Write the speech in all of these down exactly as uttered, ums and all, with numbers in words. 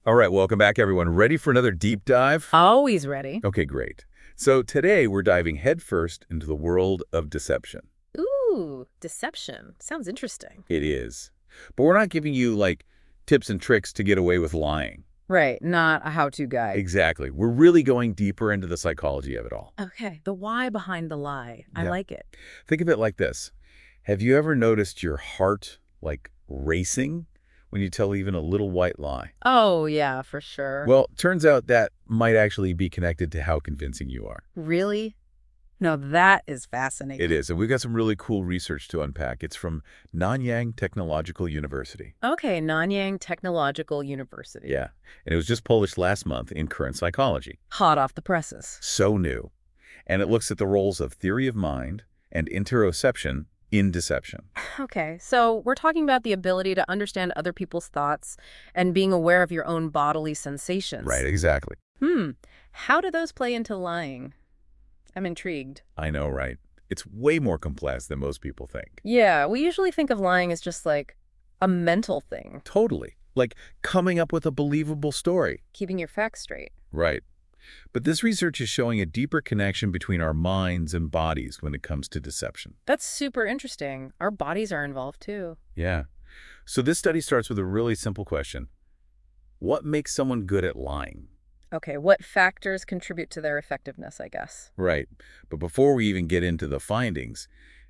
All right, welcome back, everyone. Ready for another deep dive? Always ready. Okay, great. So today we're diving headfirst into the world of deception. Ooh, deception. Sounds interesting. It is. But we're not giving you, like, tips and tricks to get away with lying. Right, not a how-to guide. Exactly. We're really going deeper into the psychology of it all. Okay, the why behind the lie. I Yeah. like it. Think of it like this. Have you ever noticed your heart, like, racing when you tell even a little white lie? Oh, yeah, for sure. Well, turns out that might actually be connected to how convincing you are. Really? No, that is fascinating. It is, and we've got some really cool research to unpack. It's from Nanyang Technological University. Okay, Nanyang Technological University. Yeah, and it was just published last month in Current Psychology. Hot off the presses. So new. And it looks at the roles of theory of mind and interoception in deception. Okay, so we're talking about the ability to understand other people's thoughts and being aware of your own bodily sensations. Right, exactly. Hmm. How do those play into lying? I'm intrigued. I know, right? It's way more complex than most people think. Yeah, we usually think of lying as just like a mental thing, Totally. Like coming up with a believable story. keeping your facts straight. Right. But this research is showing a deeper connection between our minds and bodies when it comes to deception. That's super interesting. Our bodies are involved too. Yeah. So this study starts with a really simple question. What makes someone good at lying? Okay, what factors contribute to their effectiveness, I guess? Right. But before we even get into the findings,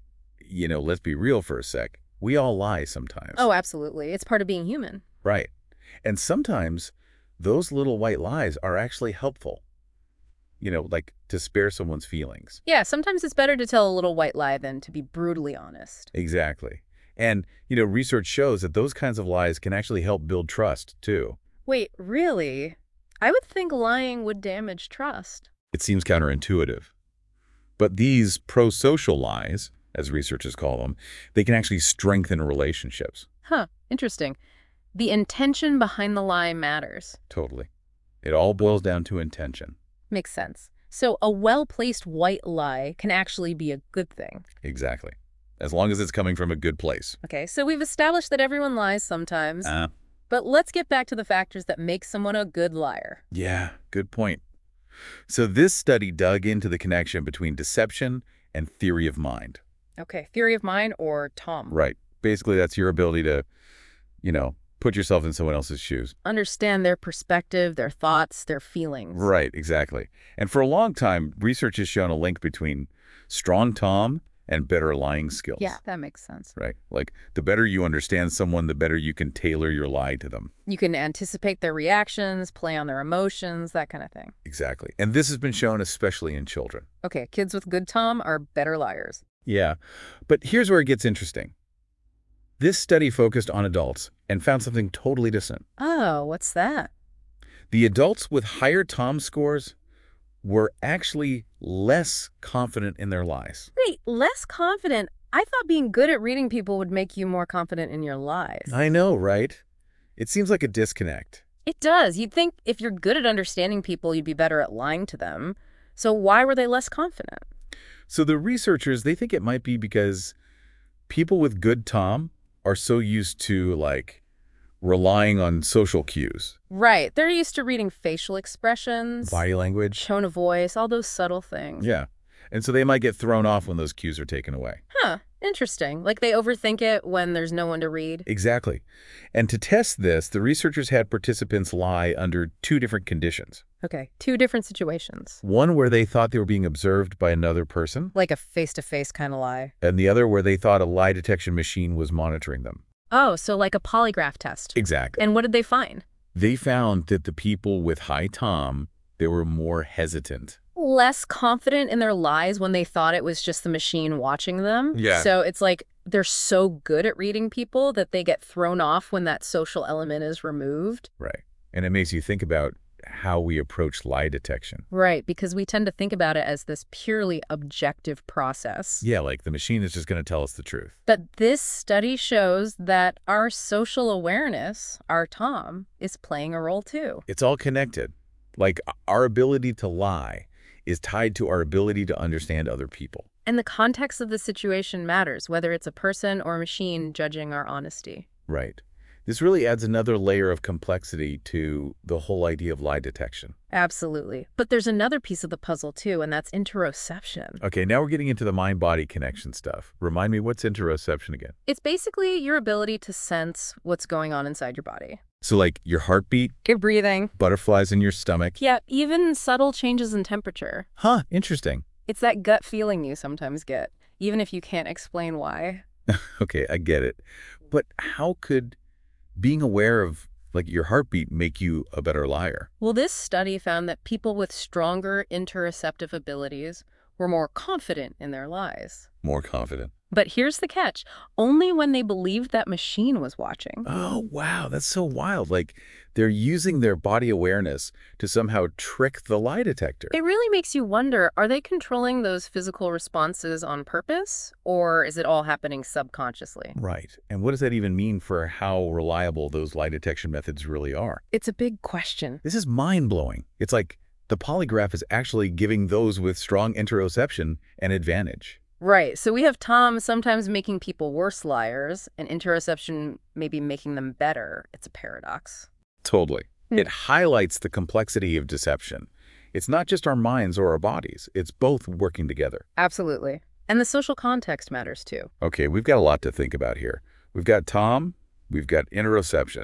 you know, let's be real for a sec. We all lie sometimes. Oh, absolutely. It's part of being human. Right. And sometimes those little white lies are actually helpful. You know, like to spare someone's feelings. Yeah, sometimes it's better to tell a little white lie than to be brutally honest. Exactly. And, you know, research shows that those kinds of lies can actually help build trust, too. Wait, really? I would think lying would damage trust. It seems counterintuitive. But these pro-social lies, as researchers call them, they can actually strengthen relationships. Huh, interesting. The intention behind the lie matters. Totally. It all boils down to intention. Makes sense. So a well-placed white lie can actually be a good thing. Exactly. As long as it's coming from a good place. Okay, so we've established that everyone lies sometimes. Uh, But let's get back to the factors that make someone a good liar. yeah, good point. So this study dug into the connection between deception and theory of mind. Okay, theory of mind or Tom. Right. Basically, that's your ability to, you know, put yourself in someone else's shoes. Understand their perspective, their thoughts, their feelings. Right, exactly. And for a long time, research has shown a link between strong Tom and better lying skills. Yeah, that makes sense. Right. Like, the better you understand someone, the better you can tailor your lie to them. You can anticipate their reactions, play on their emotions, that kind of thing. Exactly. And this has been shown especially in children. Okay, kids with good Tom are better liars. Yeah. But here's where it gets interesting. This study focused on adults and found something totally different. Oh, what's that? The adults with higher Tom scores were actually less confident in their lies. Wait, less confident? I thought being good at reading people would make you more confident in your lies. I know, right? It seems like a disconnect. It does. You'd think if you're good at understanding people, you'd be better at lying to them. So why were they less confident? So the researchers, they think it might be because people with good Tom are so used to, like, relying on social cues. Right. They're used to reading facial expressions, Body language. tone of voice, all those subtle things. Yeah. And so they might get thrown off when those cues are taken away. Huh. Interesting. Like they overthink it when there's no one to read. Exactly. And to test this, the researchers had participants lie under two different conditions. Okay. Two different situations. One where they thought they were being observed by another person, Like a face-to-face kind of lie. and the other where they thought a lie detection machine was monitoring them. Oh, so like a polygraph test. Exactly. And what did they find? They found that the people with high Tom, they were more hesitant. Less confident in their lies when they thought it was just the machine watching them. Yeah. So it's like they're so good at reading people that they get thrown off when that social element is removed. Right. And it makes you think about how we approach lie detection. Right, because we tend to think about it as this purely objective process. Yeah, like the machine is just going to tell us the truth. But this study shows that our social awareness, our Tom, is playing a role too. It's all connected. Like our ability to lie is tied to our ability to understand other people. And the context of the situation matters, whether it's a person or a machine judging our honesty. Right. This really adds another layer of complexity to the whole idea of lie detection. Absolutely. But there's another piece of the puzzle, too, and that's interoception. Okay, now we're getting into the mind-body connection stuff. Remind me, what's interoception again? It's basically your ability to sense what's going on inside your body. So like your heartbeat, Your breathing. butterflies in your stomach. Yeah, even subtle changes in temperature. Huh, interesting. It's that gut feeling you sometimes get, even if you can't explain why. Okay, I get it. But how could being aware of like your heartbeat make you a better liar? Well, this study found that people with stronger interoceptive abilities were more confident in their lies. More confident. But here's the catch. Only when they believed that machine was watching. Oh, wow, that's so wild. Like they're using their body awareness to somehow trick the lie detector. It really makes you wonder, are they controlling those physical responses on purpose, or is it all happening subconsciously? Right. And what does that even mean for how reliable those lie detection methods really are? It's a big question. This is mind-blowing. It's like the polygraph is actually giving those with strong interoception an advantage. Right. So we have Tom sometimes making people worse liars, and interoception maybe making them better. It's a paradox. Totally. Hmm. It highlights the complexity of deception. It's not just our minds or our bodies. It's both working together. Absolutely. And the social context matters too. Okay, we've got a lot to think about here. We've got Tom, we've got interoception,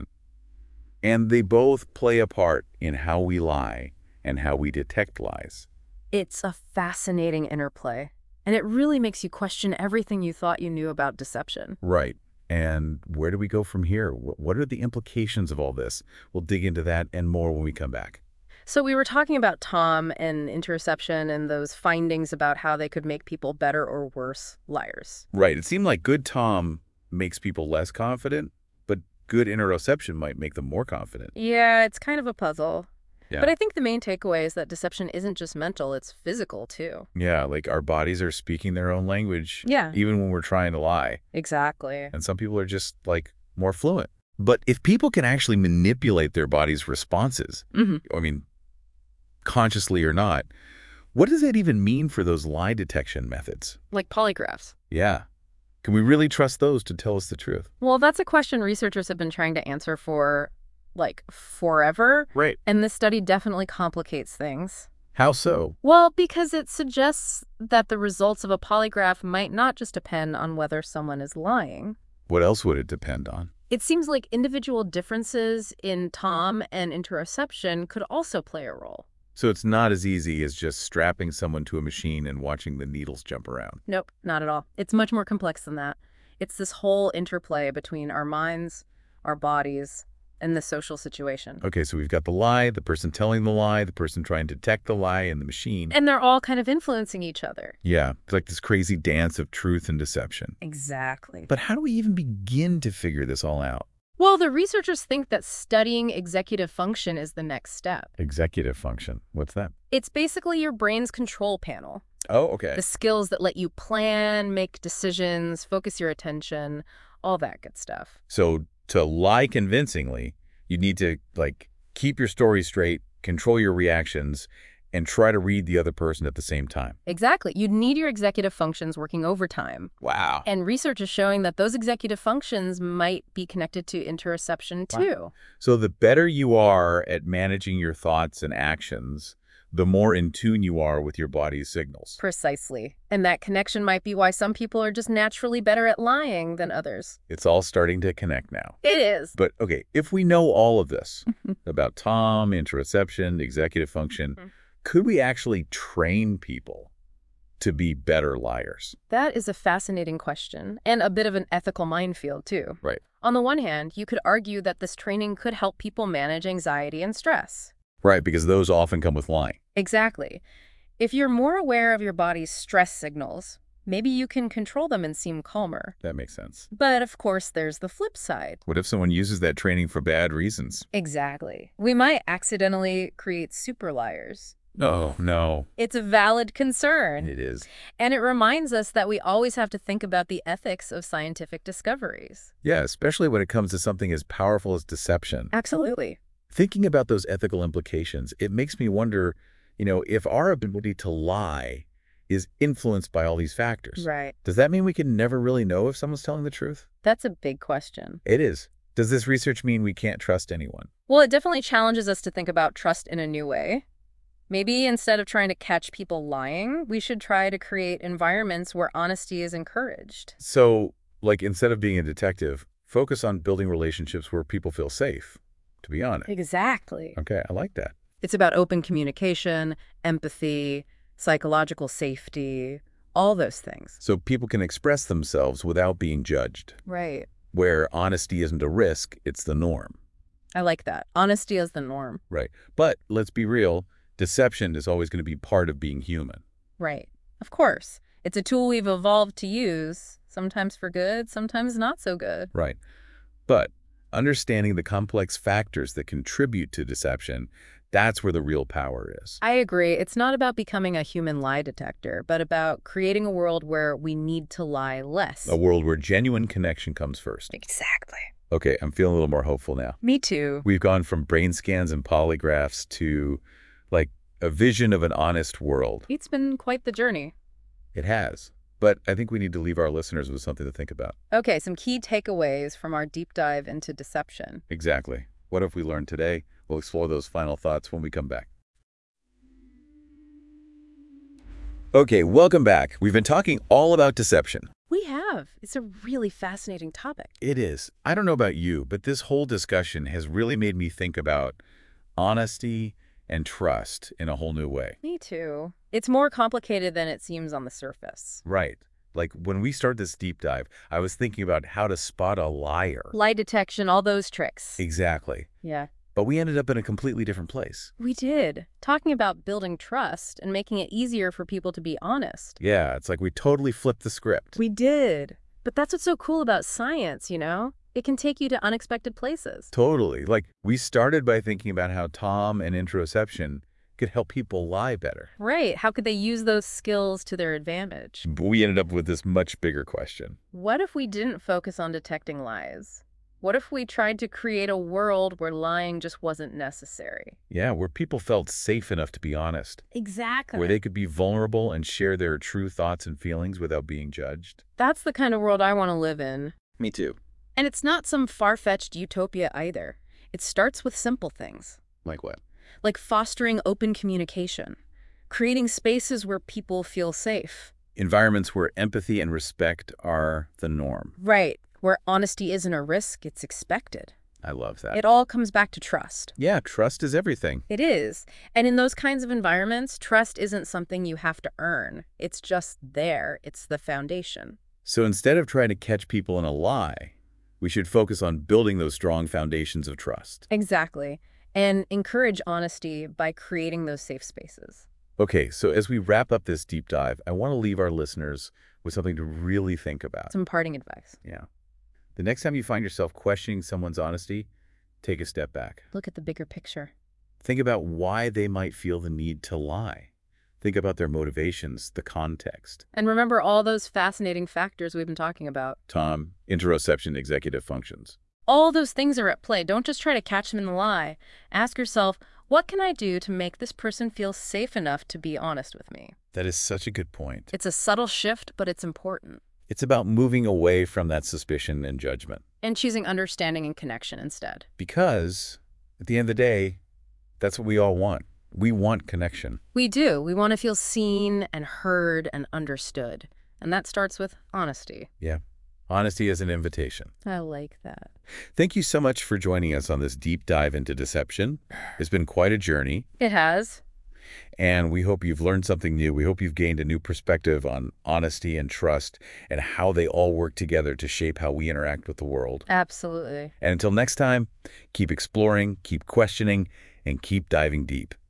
and they both play a part in how we lie and how we detect lies. It's a fascinating interplay, and it really makes you question everything you thought you knew about deception. Right. And where do we go from here? Wh- What are the implications of all this? We'll dig into that and more when we come back. So we were talking about Tom and interoception and those findings about how they could make people better or worse liars. Right. It seemed like good Tom makes people less confident, but good interoception might make them more confident. Yeah, it's kind of a puzzle. Yeah. But I think the main takeaway is that deception isn't just mental, it's physical too. Yeah, like our bodies are speaking their own language, Yeah. even when we're trying to lie. Exactly. And some people are just like more fluent. But if people can actually manipulate their body's responses, Mm-hmm. I mean, consciously or not, what does that even mean for those lie detection methods? Like polygraphs. Yeah. Can we really trust those to tell us the truth? Well, that's a question researchers have been trying to answer for, like, forever. Right. And this study definitely complicates things. How so? Well, because it suggests that the results of a polygraph might not just depend on whether someone is lying. What else would it depend on? It seems like individual differences in Tom and interoception could also play a role. So it's not as easy as just strapping someone to a machine and watching the needles jump around. Nope, not at all. It's much more complex than that. It's this whole interplay between our minds, our bodies, and the social situation. Okay, so we've got the lie, the person telling the lie, the person trying to detect the lie, and the machine. And they're all kind of influencing each other. Yeah, it's like this crazy dance of truth and deception. Exactly. But how do we even begin to figure this all out? Well, the researchers think that studying executive function is the next step. Executive function. What's that? It's basically your brain's control panel. Oh, okay. The skills that let you plan, make decisions, focus your attention, all that good stuff. So to lie convincingly, you need to like keep your story straight, control your reactions, and try to read the other person at the same time. Exactly. You'd need your executive functions working overtime. Wow. And research is showing that those executive functions might be connected to interoception too. So the better you are at managing your thoughts and actions, the more in tune you are with your body's signals. Precisely. And that connection might be why some people are just naturally better at lying than others. It's all starting to connect now. It is. But okay, if we know all of this about Tom, interoception, executive function, Mhm. could we actually train people to be better liars? That is a fascinating question, and a bit of an ethical minefield, too. Right. On the one hand, you could argue that this training could help people manage anxiety and stress. Right, because those often come with lying. Exactly. If you're more aware of your body's stress signals, maybe you can control them and seem calmer. That makes sense. But of course, there's the flip side. What if someone uses that training for bad reasons? Exactly. We might accidentally create super liars. Oh, no. It's a valid concern. It is. And it reminds us that we always have to think about the ethics of scientific discoveries. Yeah, especially when it comes to something as powerful as deception. Absolutely. Thinking about those ethical implications, it makes me wonder, you know, if our ability to lie is influenced by all these factors. Right. Does that mean we can never really know if someone's telling the truth? That's a big question. It is. Does this research mean we can't trust anyone? Well, it definitely challenges us to think about trust in a new way. Maybe instead of trying to catch people lying, we should try to create environments where honesty is encouraged. So, like, instead of being a detective, focus on building relationships where people feel safe, to be honest. Exactly. Okay, I like that. It's about open communication, empathy, psychological safety, all those things. So people can express themselves without being judged, Right. where honesty isn't a risk, it's the norm. I like that. Honesty is the norm. Right. But let's be real, deception is always going to be part of being human. Right. Of course. It's a tool we've evolved to use, sometimes for good, sometimes not so good. Right. But understanding the complex factors that contribute to deception, that's where the real power is. I agree. It's not about becoming a human lie detector, but about creating a world where we need to lie less. A world where genuine connection comes first. Exactly. Okay, I'm feeling a little more hopeful now. Me too. We've gone from brain scans and polygraphs to, like, a vision of an honest world. It's been quite the journey. It has. But I think we need to leave our listeners with something to think about. Okay, some key takeaways from our deep dive into deception. Exactly. What have we learned today? We'll explore those final thoughts when we come back. Okay, welcome back. We've been talking all about deception. We have. It's a really fascinating topic. It is. I don't know about you, but this whole discussion has really made me think about honesty and trust in a whole new way. Me too. It's more complicated than it seems on the surface. Right. Like, when we start this deep dive, I was thinking about how to spot a liar. Lie detection, all those tricks. Exactly. Yeah. But we ended up in a completely different place. We did. Talking about building trust and making it easier for people to be honest. Yeah, it's like we totally flipped the script. We did. But that's what's so cool about science, you know? It can take you to unexpected places. Totally. Like, we started by thinking about how Tom and interoception could help people lie better. Right. How could they use those skills to their advantage? But we ended up with this much bigger question. What if we didn't focus on detecting lies? What if we tried to create a world where lying just wasn't necessary? Yeah, where people felt safe enough to be honest. Exactly. Where they could be vulnerable and share their true thoughts and feelings without being judged. That's the kind of world I want to live in. Me too. And it's not some far-fetched utopia either. It starts with simple things. Like what? Like fostering open communication, creating spaces where people feel safe. Environments where empathy and respect are the norm. Right. Where honesty isn't a risk, it's expected. I love that. It all comes back to trust. Yeah, trust is everything. It is. And in those kinds of environments, trust isn't something you have to earn. It's just there. It's the foundation. So instead of trying to catch people in a lie, we should focus on building those strong foundations of trust. Exactly. And encourage honesty by creating those safe spaces. Okay, so as we wrap up this deep dive, I want to leave our listeners with something to really think about. Some parting advice. Yeah. The next time you find yourself questioning someone's honesty, take a step back. Look at the bigger picture. Think about why they might feel the need to lie. Think about their motivations, the context. And remember all those fascinating factors we've been talking about. Tom, interoception, executive functions. All those things are at play. Don't just try to catch them in the lie. Ask yourself, what can I do to make this person feel safe enough to be honest with me? That is such a good point. It's a subtle shift, but it's important. It's about moving away from that suspicion and judgment. And choosing understanding and connection instead. Because, at the end of the day, that's what we all want. We want connection. We do. We want to feel seen and heard and understood. And that starts with honesty. Yeah. Honesty is an invitation. I like that. Thank you so much for joining us on this deep dive into deception. It's been quite a journey. It has. And we hope you've learned something new. We hope you've gained a new perspective on honesty and trust and how they all work together to shape how we interact with the world. Absolutely. And until next time, keep exploring, keep questioning, and keep diving deep.